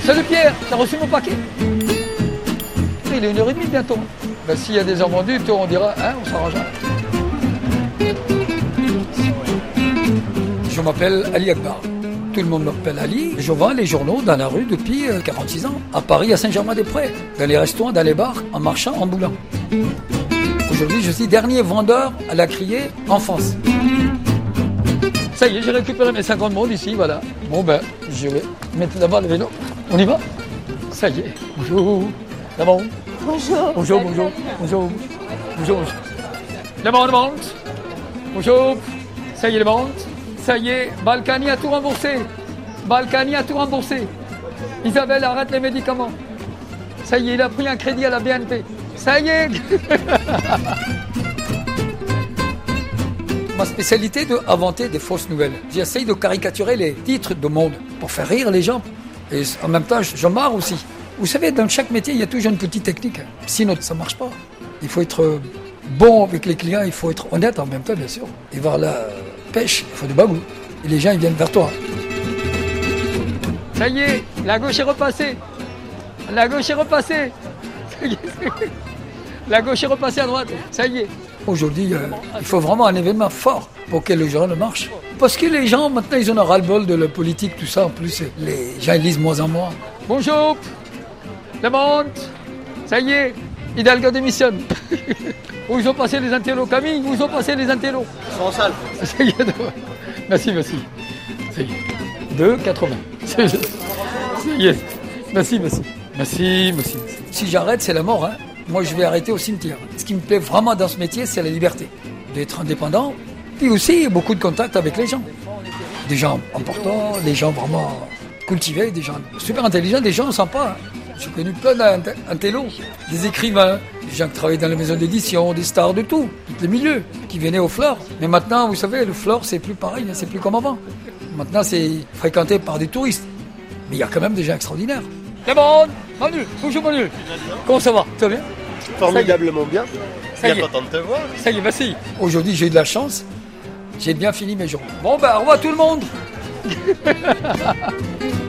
Salut Pierre, t'as reçu mon paquet? Il est 1h30 bientôt. Ben, s'il y a des invendus, on dira, hein, on s'arrangera. Je m'appelle Ali Akbar. Tout le monde m'appelle Ali. Je vends les journaux dans la rue depuis 46 ans. À Paris, à Saint-Germain-des-Prés. Dans les restaurants, dans les bars, en marchant, en boulant. Aujourd'hui, je suis dernier vendeur à la criée en France. Ça y est, j'ai récupéré mes 50 mondes ici, voilà. Bon ben, je vais mettre d'abord le vélo. On y va? Ça y est. Bonjour. La monde. Bonjour. Bonjour, bonjour. Bonjour. Bonjour. Le monde. Bonjour. Ça y est, le monde. Ça y est, Balkany a tout remboursé. Balkany a tout remboursé. Isabelle, arrête les médicaments. Ça y est, il a pris un crédit à la BNP. Ça y est. Ma spécialité est d'inventer des fausses nouvelles. J'essaye de caricaturer les titres de Monde pour faire rire les gens. Et en même temps, je marre aussi. Vous savez, dans chaque métier, il y a toujours une petite technique. Sinon, ça ne marche pas. Il faut être bon avec les clients, il faut être honnête en même temps, bien sûr. Et voir la pêche, il faut du bagou. Et les gens, ils viennent vers toi. Ça y est, la gauche est repassée. La gauche est repassée. Ça y est. La gauche est repassée à droite. Ça y est. Aujourd'hui, il faut vraiment un événement fort pour que le journal marche. Parce que les gens, maintenant, ils en ont ras-le-bol de la politique, tout ça. En plus, les gens, ils lisent moins en moins. Bonjour, le monde. Ça y est, Hidalgo démissionne. Où ils ont passé les intellos, Camille? Où ils ont passé les intellos? Ils sont en salle. Ça y est, merci, merci. Ça y est, 2,80. Ça y est, merci, merci. Merci, merci. Si j'arrête, c'est la mort, hein. Moi, je vais arrêter au cimetière. Ce qui me plaît vraiment dans ce métier, c'est la liberté. D'être indépendant, puis aussi beaucoup de contact avec les gens. Des gens importants, des gens vraiment cultivés, des gens super intelligents, des gens sympas. Hein. J'ai connu plein d'intellos, des écrivains, des gens qui travaillent dans les maisons d'édition, des stars de tout, tous les milieux, qui venaient au Flore. Mais maintenant, vous savez, le Flore, c'est plus pareil, c'est plus comme avant. Maintenant, c'est fréquenté par des touristes. Mais il y a quand même des gens extraordinaires. C'est bon, Manu, bonjour Manu. Comment ça va? Ça va bien? Formidablement bien. Ça y est. Bien content de te voir. Ça y est, merci. Aujourd'hui, j'ai eu de la chance. J'ai bien fini mes jours. Bon, ben, au revoir tout le monde.